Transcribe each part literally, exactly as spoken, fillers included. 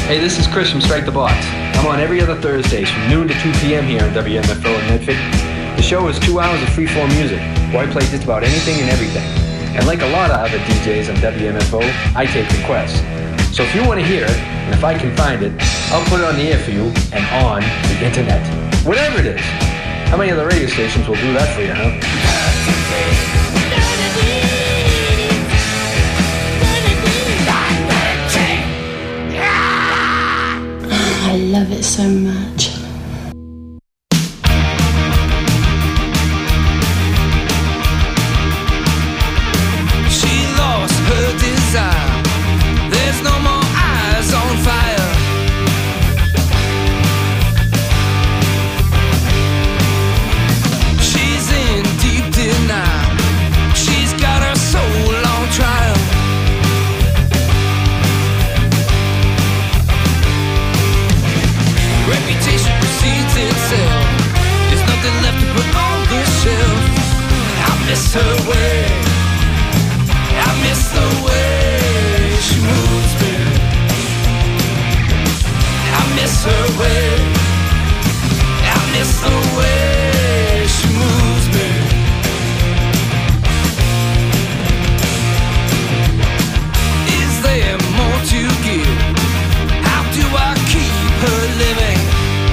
Hey, this is Chris from Strike the Box. I'm on every other Thursdays from noon to two p.m. here on W M F O in Medford. The show is two hours of freeform music, where I play just about anything and everything. And like a lot of other D Js on W M F O, I take requests. So if you want to hear it, and if I can find it, I'll put it on the air for you and on the internet. Whatever it is. How many other radio stations will do that for you, huh? I love it so much. She lost her desire. There's no more eyes on fire. She's in deep denial. She's got her soul on trial. Reputation precedes itself. There's nothing left to put on the shelf. I miss her way. I miss the way she moves me. I miss her way. I miss the way she moves me. Is there more to give? How do I keep her living?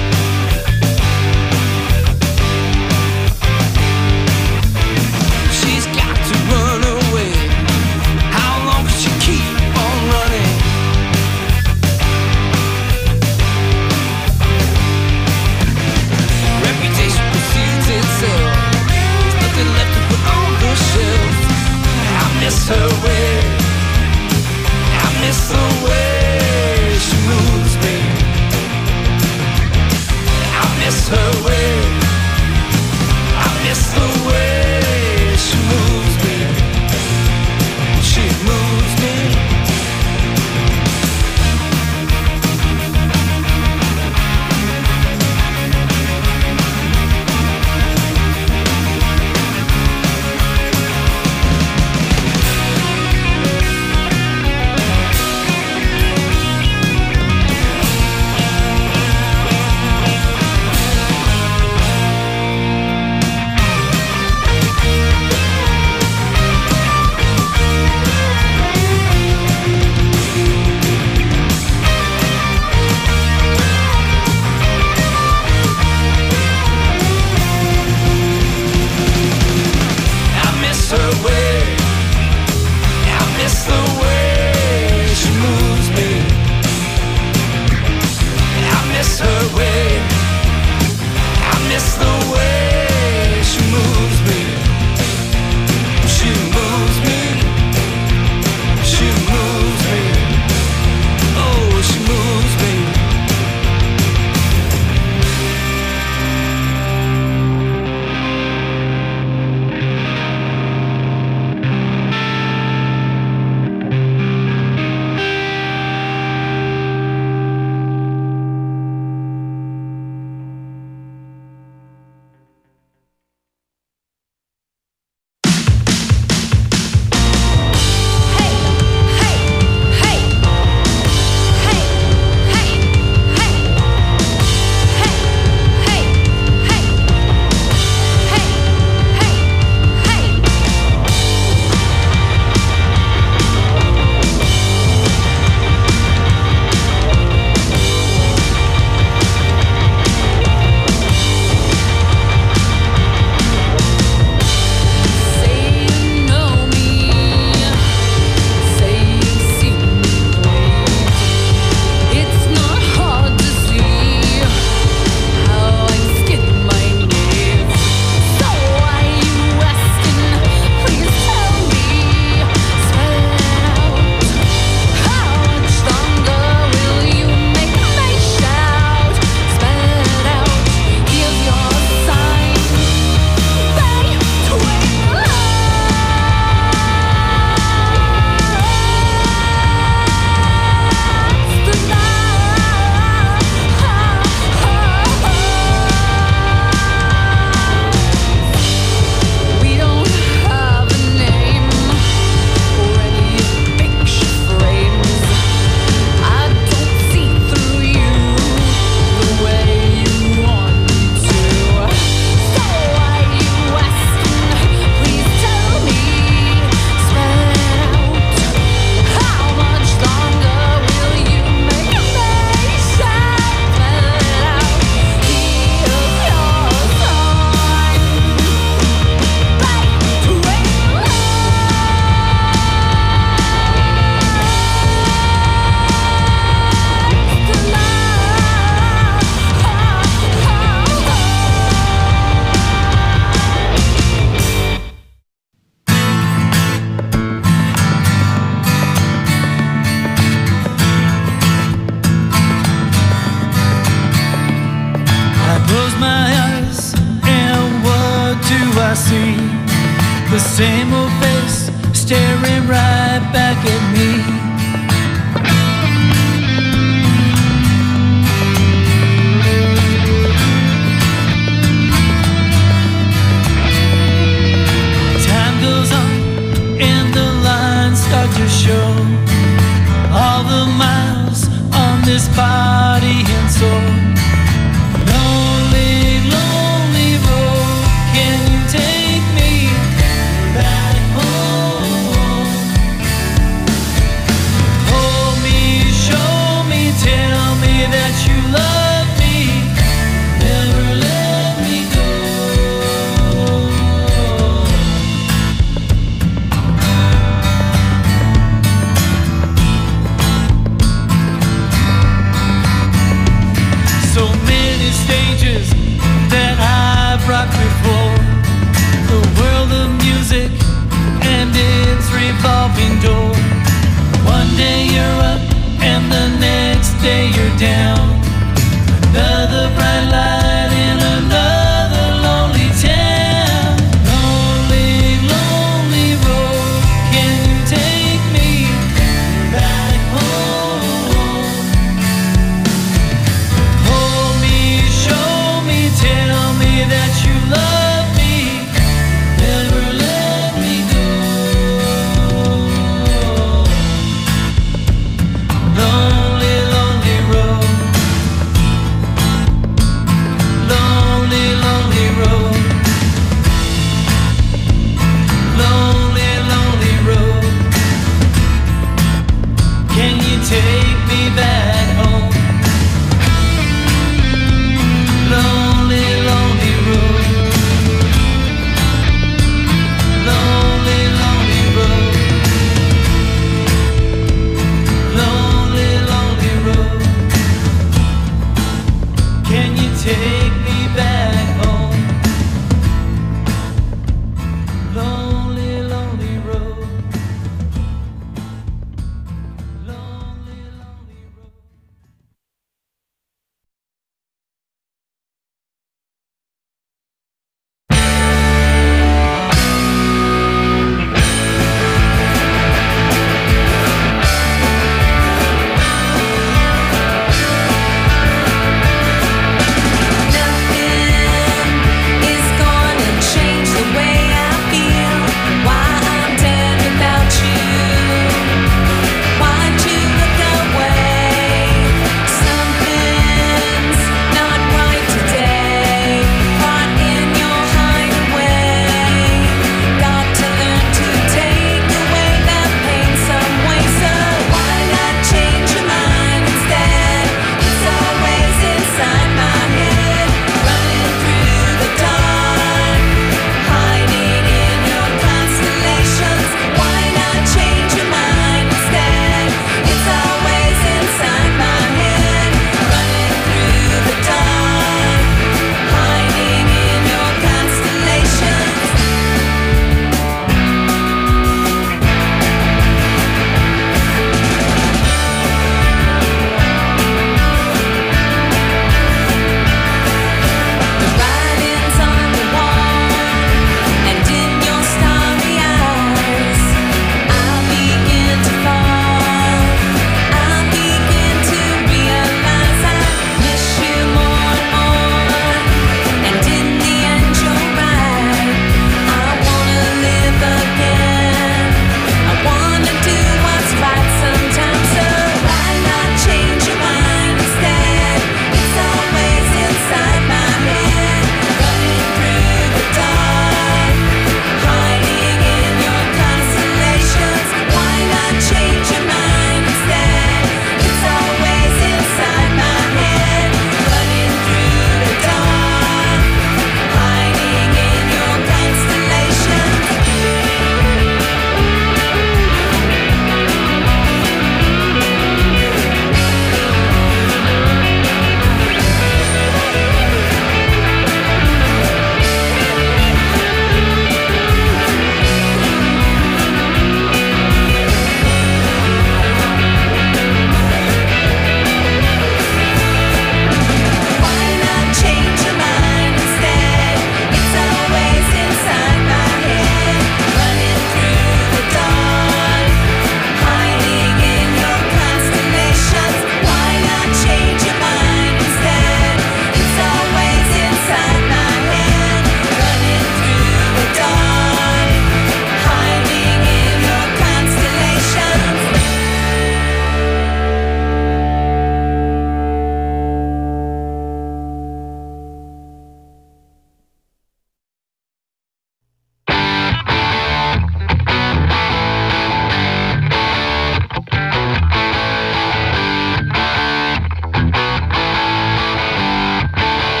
She's got to run away. How long can she keep on running? Reputation precedes itself. There's nothing left to put on the shelf. I miss her way. I miss the way she moves me. I miss her way. I miss the way she moves me. She moves me. see the same old face staring right back at me. Time goes on and the lines start to show all the miles on this body and soul. Lonely, lonely road, can you take me back home?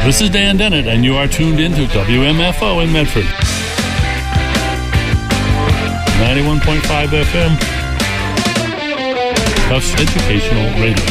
This is Dan Dennett, and you are tuned into W M F O in Medford. ninety-one point five F M. Tufts Educational Radio.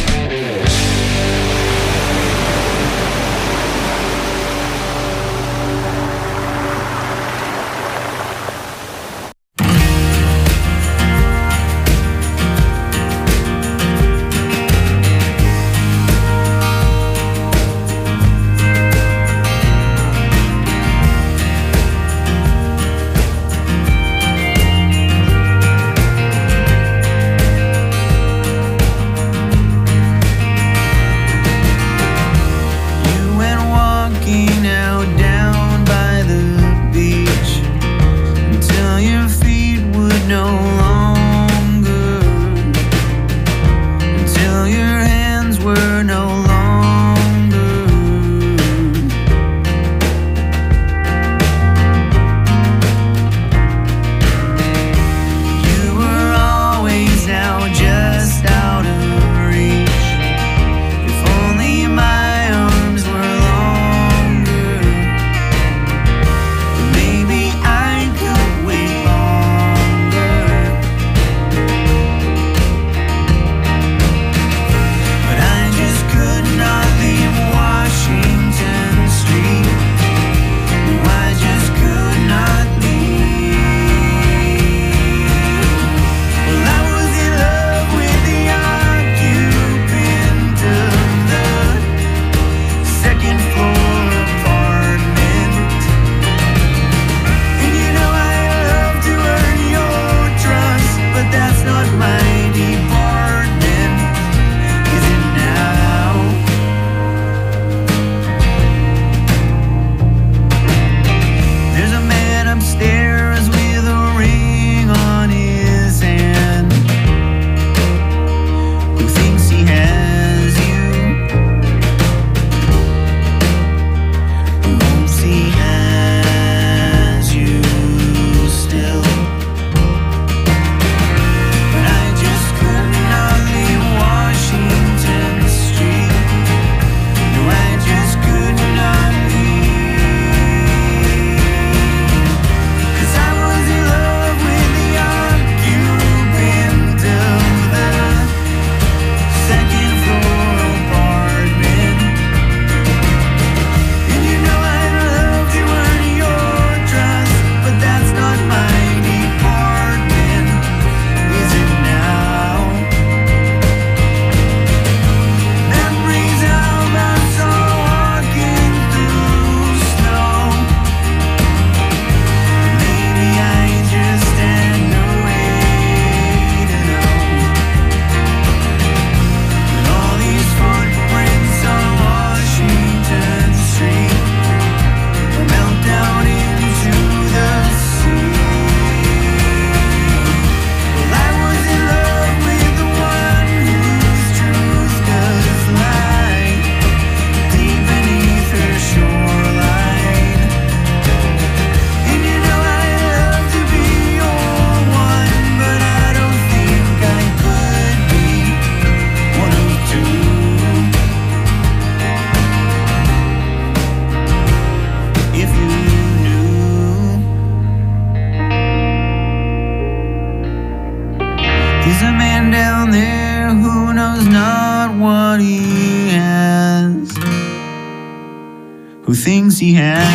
Who thinks he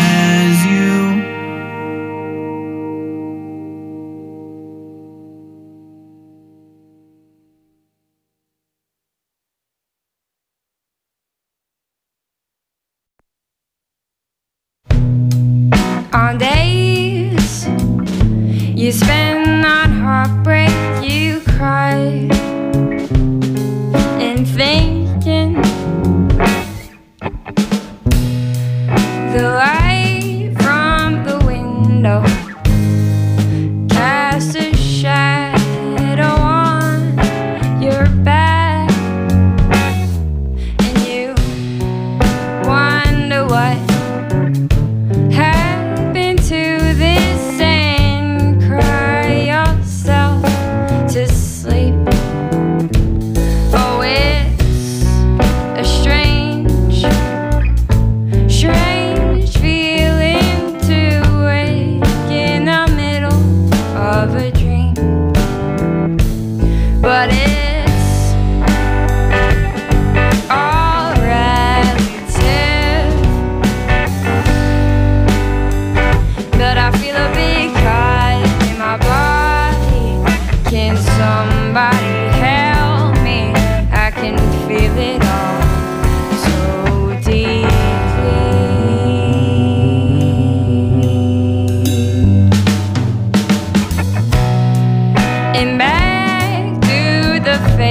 has you? On days you spend on heartbreak, you cry and thinking the light from the window casts a shadow on your back, and you wonder what happened to this sand cry.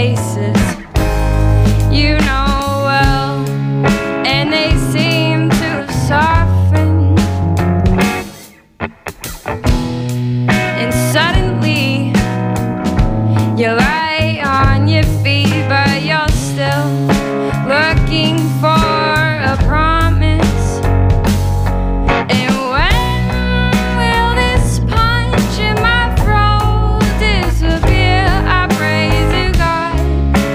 faces you know well, and they seem to soften. And suddenly you lie on your feet, but you're still looking for a promise. And when will this punch in my throat disappear? I pray to God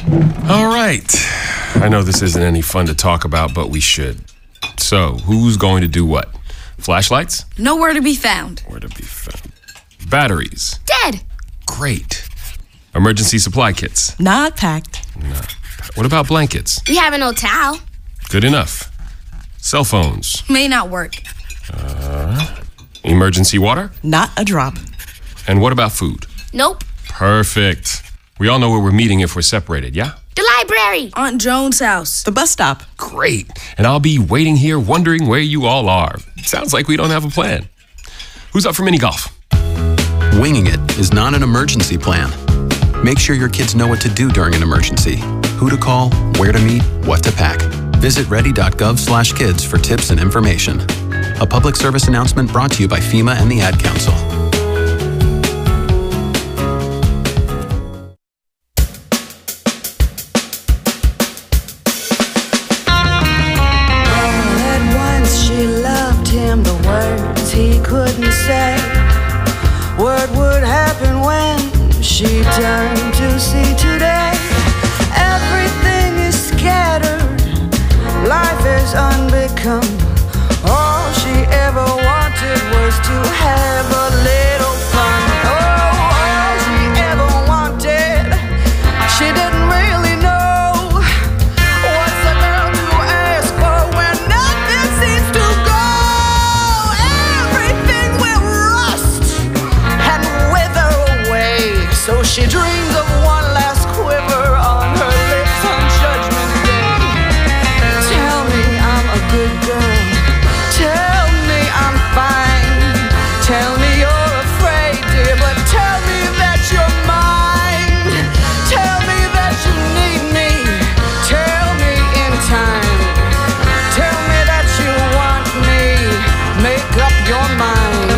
All right. I know this isn't any fun to talk about, but we should. So, who's going to do what? Flashlights? Nowhere to be found. Where to be found? Batteries? Dead. Great. Emergency supply kits? Not packed. No. What about blankets? We have an old towel. Good enough. Cell phones? May not work. Uh, emergency water? Not a drop. And what about food? Nope. Perfect. We all know where we're meeting if we're separated, yeah? The library. Aunt Joan's house. The bus stop. Great. And I'll be waiting here wondering where you all are. Sounds like we don't have a plan. Who's up for mini golf? Winging it is not an emergency plan. Make sure your kids know what to do during an emergency. Who to call, where to meet, what to pack. Visit ready.gov slash kids for tips and information. A public service announcement brought to you by FEMA and the Ad Council. He couldn't say what would happen when she turned to see today. Everything is scattered, life is unbecome. All she ever wanted was to have a little fun. Oh, all she ever wanted, she didn't really know. What's a girl to ask for when nothing seems to go? So she dreams of one last quiver on her lips on Judgment Day. Tell me I'm a good girl. Tell me I'm fine. Tell me you're afraid, dear, but tell me that you're mine. Tell me that you need me. Tell me in time. Tell me that you want me. Make up your mind.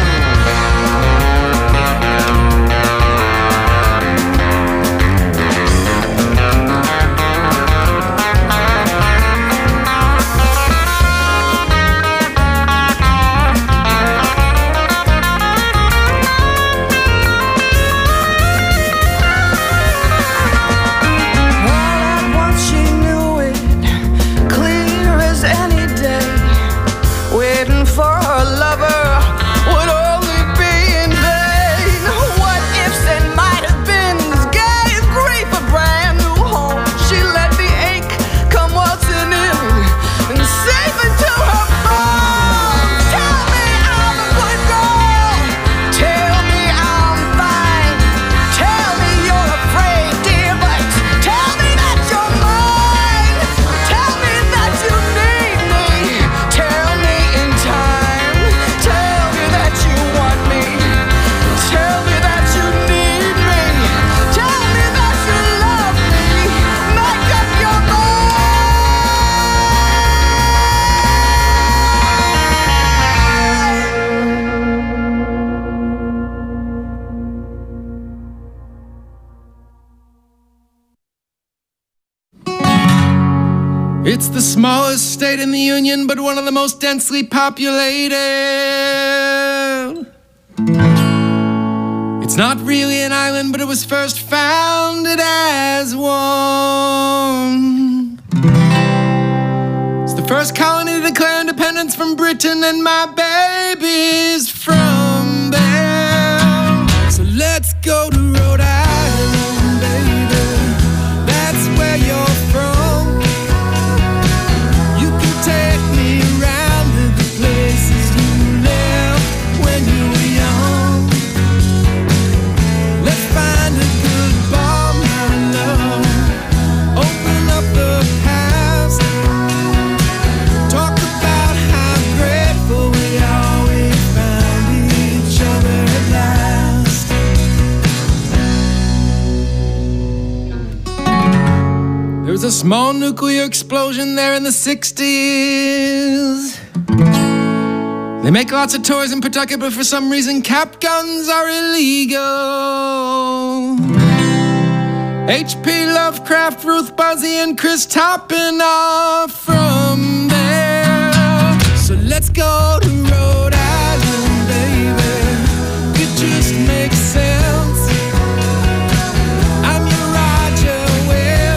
It's the smallest state in the Union, but one of the most densely populated. It's not really an island, but it was first founded as one. It's the first colony to declare independence from Britain, and my baby's from there. So let's go to Rhode Island, baby. That's where you're from. Take me around to the places you lived when you were young. Let's find a good bar, my love. Open up the past. Talk about how grateful we always found each other at last. There was a small nuclear explosion there in the sixties. They make lots of toys in Pawtucket, but for some reason cap guns are illegal. H P Lovecraft, Ruth Buzzy, and Chris Toppin are from there. So let's go to Rhode Island, baby. It just makes sense. I'm your Roger Will.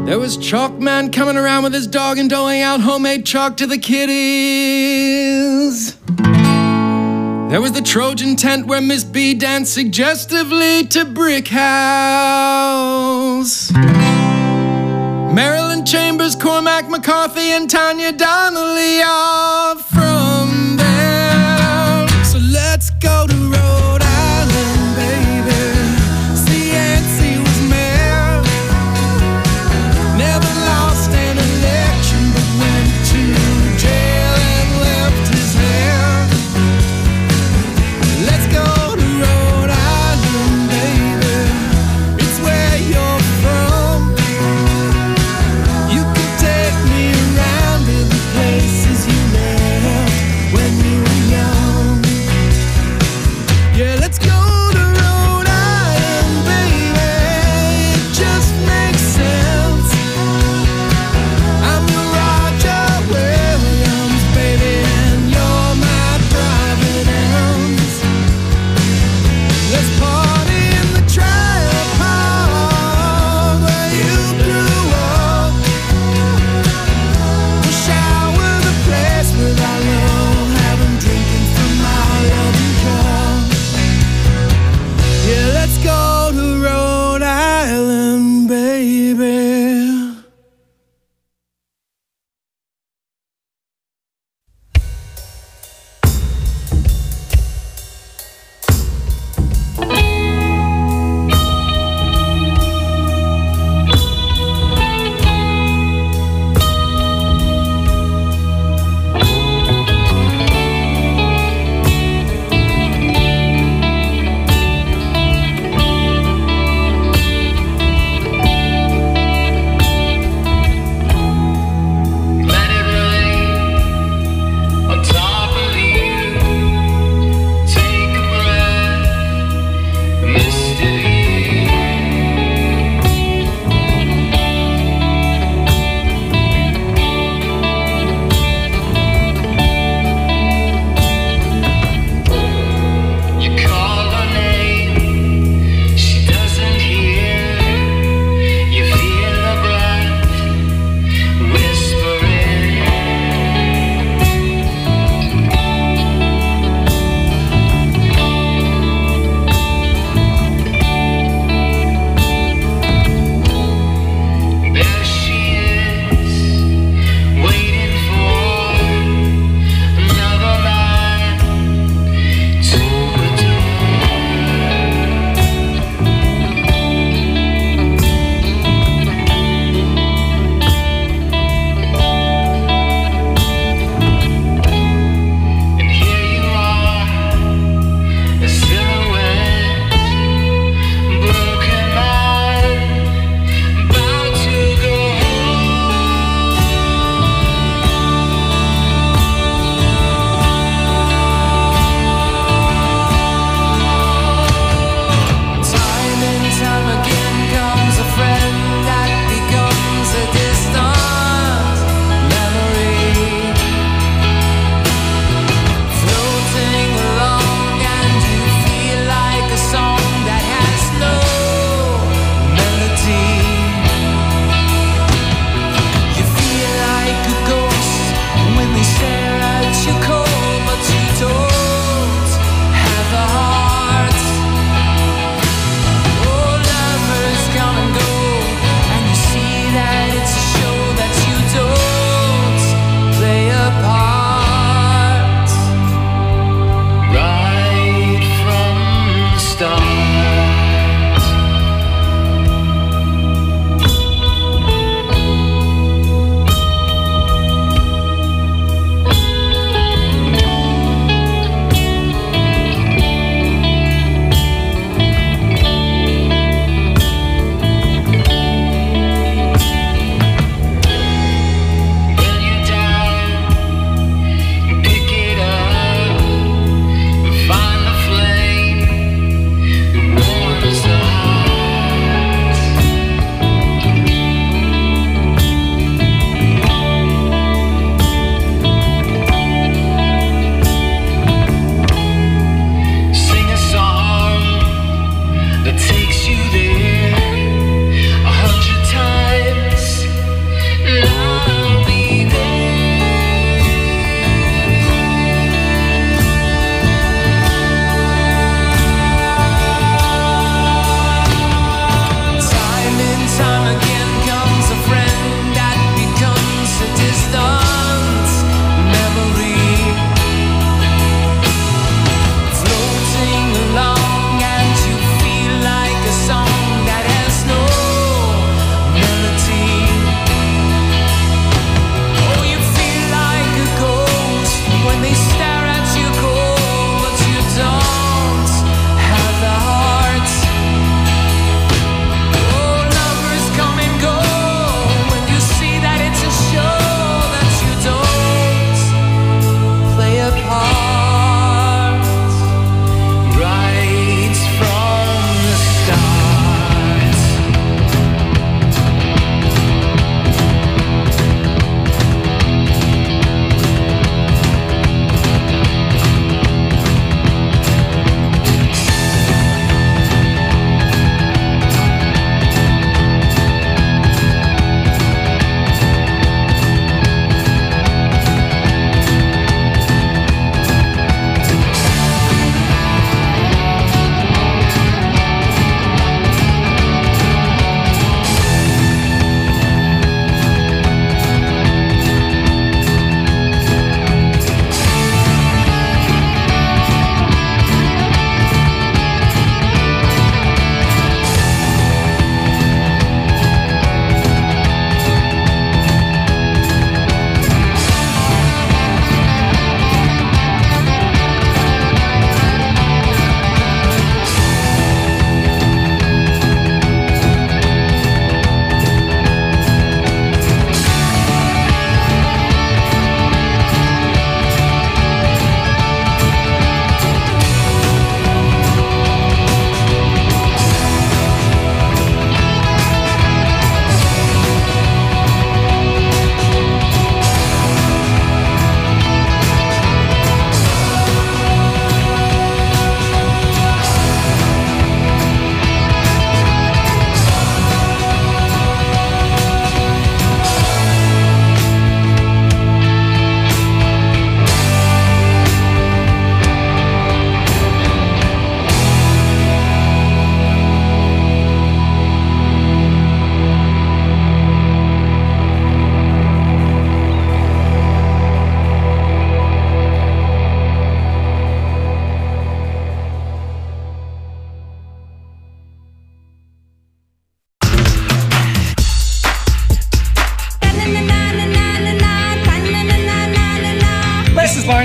There was Chalkman coming around with his dog and doling out homemade chalk to the kiddies. There was the Trojan tent where Miss B danced suggestively to Brick House. Marilyn Chambers, Cormac McCarthy, and Tanya Donnelly are from there. So let's go to Rhode Island, baby. See, Yancey was mayor. Never lost an election, but went to jail and left his hair. Let's go to Rhode Island, baby. It's where you're from. You can take me around to the places you left.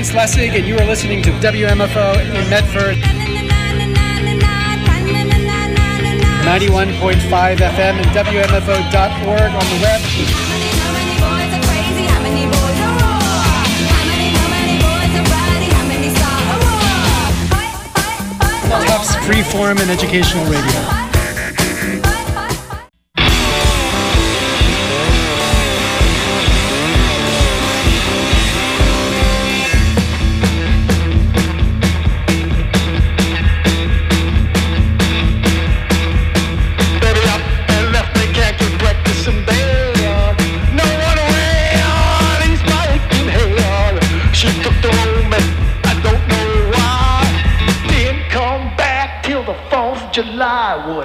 Lance Lessig, and you are listening to W M F O in Medford. ninety-one point five F M and W M F O dot org on the web. Tufts Freeform and Educational Radio. July was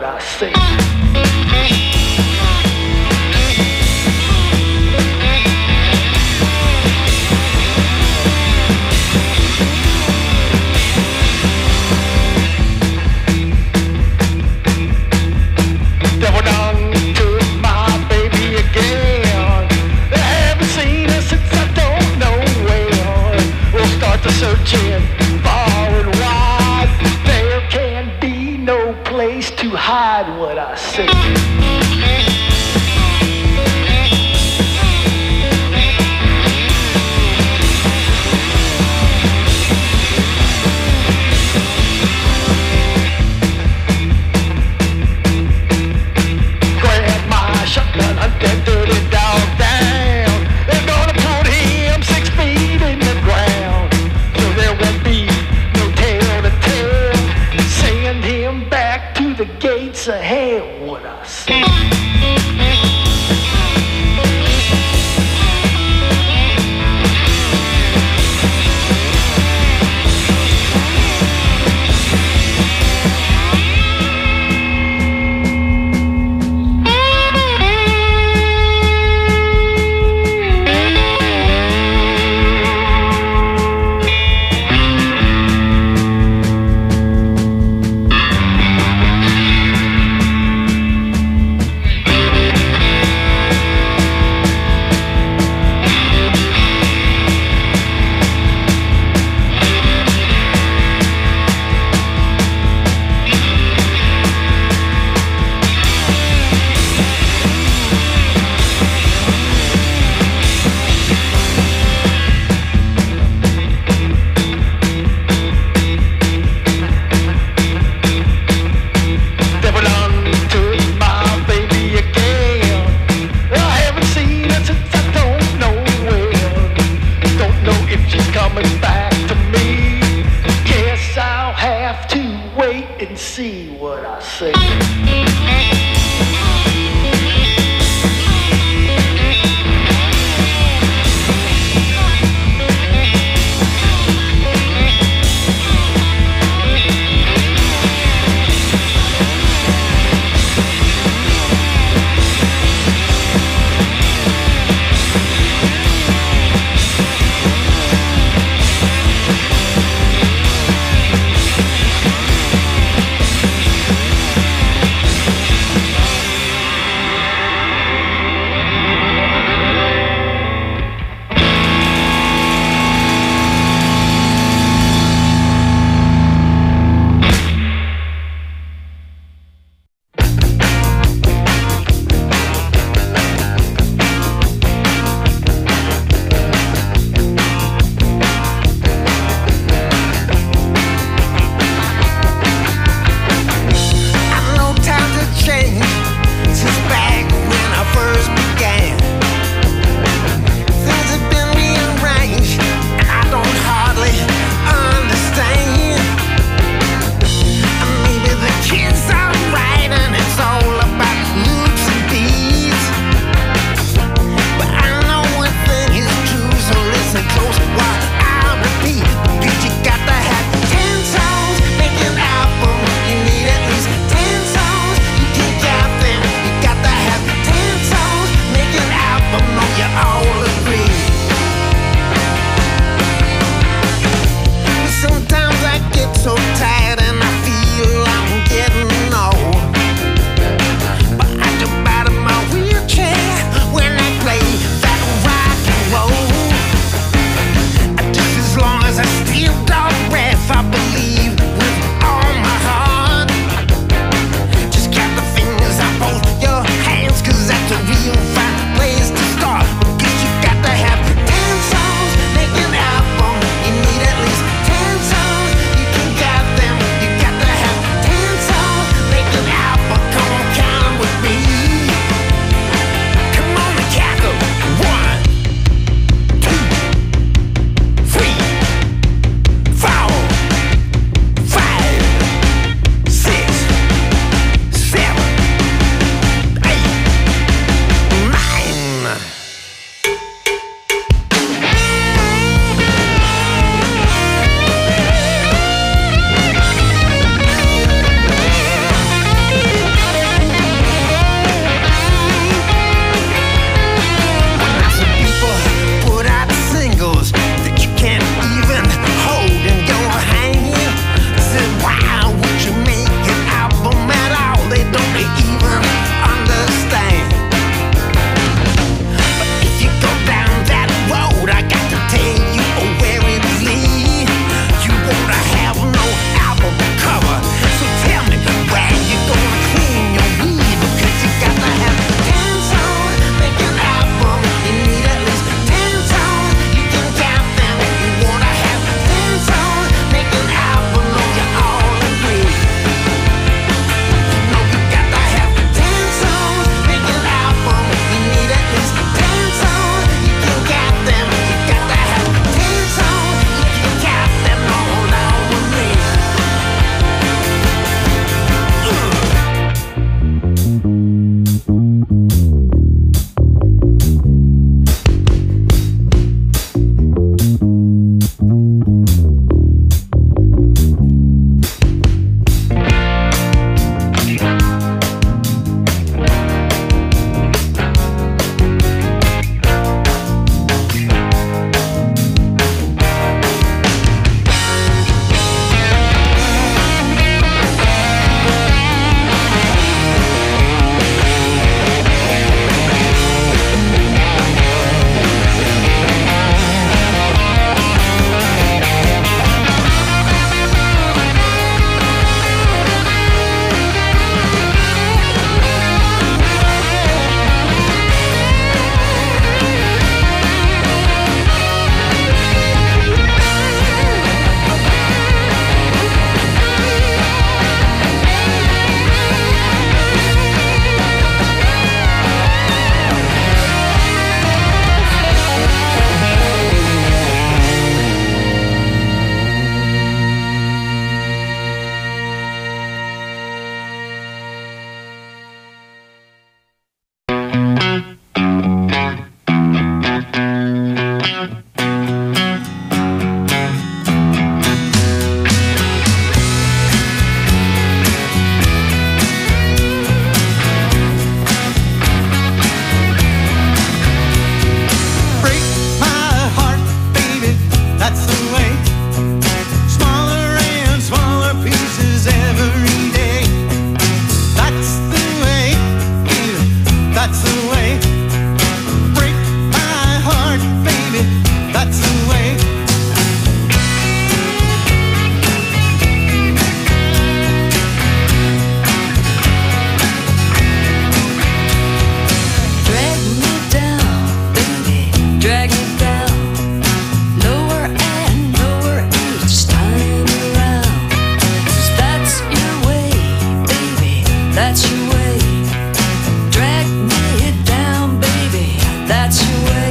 way. Break my heart, baby, that's the way. Drag me down, baby, drag me down, lower and lower each time around. 'Cause that's your way, baby, that's your way. Drag me down, baby, that's your way.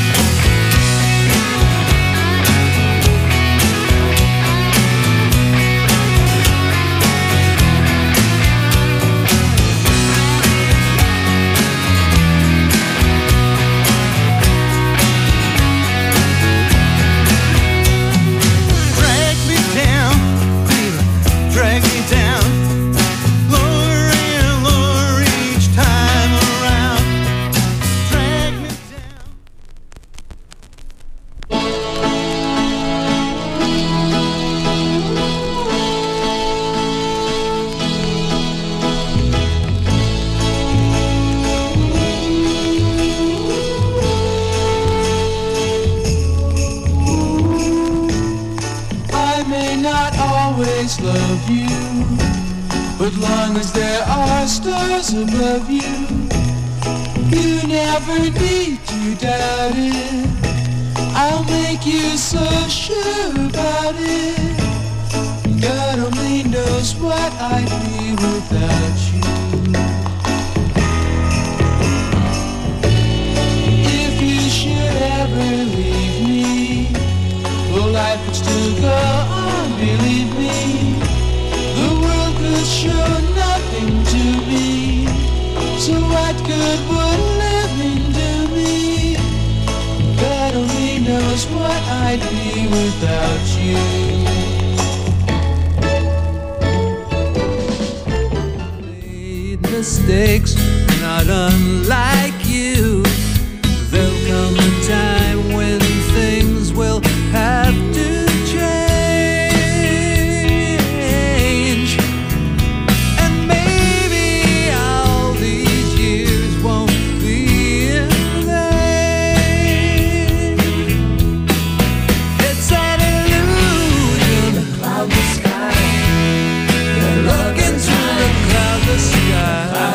Drag me down, baby, drag me down, lower and lower each time around. Drag me down. I may not always love you, but long as there are stars above you, you never need to doubt it. I'll make you so sure about it. God only knows what I'd be without you. If you should ever leave me, well, life would still go on, believe me. The world could show nothing to me, so what good would living do me? God only knows what I'd be without you. Made mistakes, not unlike you. There'll come a time when things will have to change. And maybe all these years won't be in vain. It's an illusion. Cloudless sky. Look into the cloudless sky.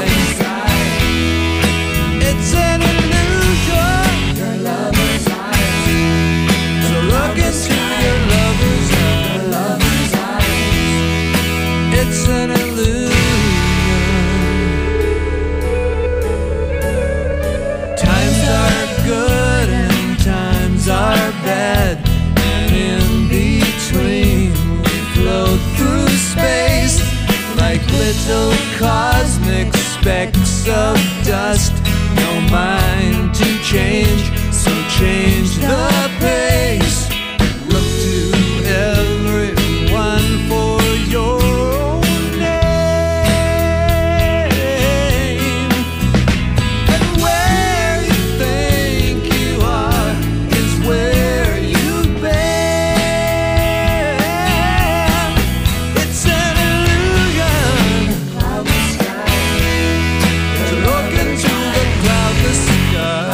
It's an illusion. Your lover's eyes. So look into your lover's eyes. It's an illusion. Times are good and times are bad, and in between we float through space like little cosmic specks of dust. No mind to change, so change the